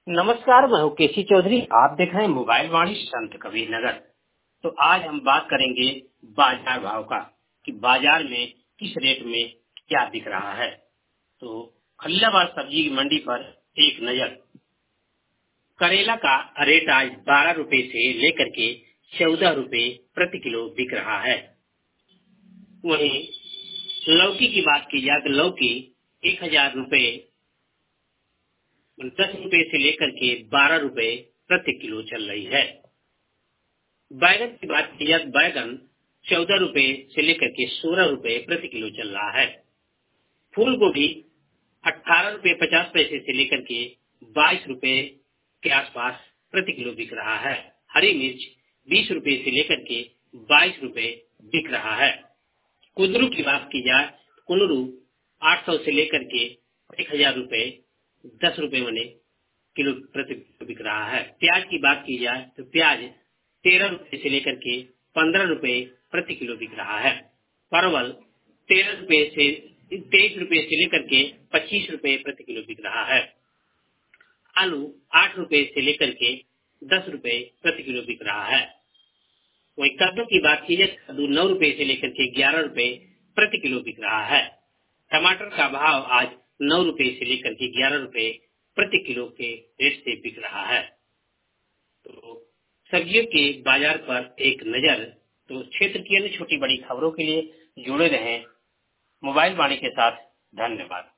नमस्कार, मैं हूँ केसी चौधरी। आप देख रहे हैं मोबाइल वाणी संत कबीर नगर। तो आज हम बात करेंगे बाजार भाव का कि बाजार में किस रेट में क्या बिक रहा है। तो खलीलाबाद सब्जी की मंडी पर एक नजर। करेला का रेट आज 12 रुपए से लेकर के 14 रुपए प्रति किलो बिक रहा है। वहीं लौकी की बात की जाए तो लौकी 1000 रुपए 10 रुपए से लेकर के 12 रुपए प्रति किलो चल रही है। बैगन की बात की जाए बैगन 14 रुपए से लेकर के 16 रुपए प्रति किलो चल रहा है। फूल गोभी 18 रुपए 50 पैसे से लेकर के 22 रुपए के आसपास प्रति किलो बिक रहा है। हरी मिर्च 20 रुपए से लेकर के 22 रुपए बिक रहा है। कुंदरू की बात की जाए कुंदरू 800 से लेकर के 1000 रुपए 10 रुपए बने किलो प्रति बिक रहा है। प्याज की बात की जाए तो प्याज 13 रुपए से लेकर के 15 रुपए प्रति किलो बिक रहा है। परवल 13 रुपए से 23 रुपए से लेकर के 25 रुपए प्रति किलो बिक रहा है। आलू 8 रुपए से लेकर के 10 रुपए प्रति किलो बिक रहा है। वही कद्दू की बात की जाए कद्दू 9 रुपए से लेकर के 11 रुपए प्रति किलो बिक रहा है। टमाटर का भाव आज 9 रुपए से लेकर के 11 रुपए प्रति किलो के रेट से बिक रहा है। तो सब्जियों के बाजार पर एक नजर। तो क्षेत्र की अन्य छोटी बड़ी खबरों के लिए जुड़े रहें मोबाइल वाणी के साथ। धन्यवाद।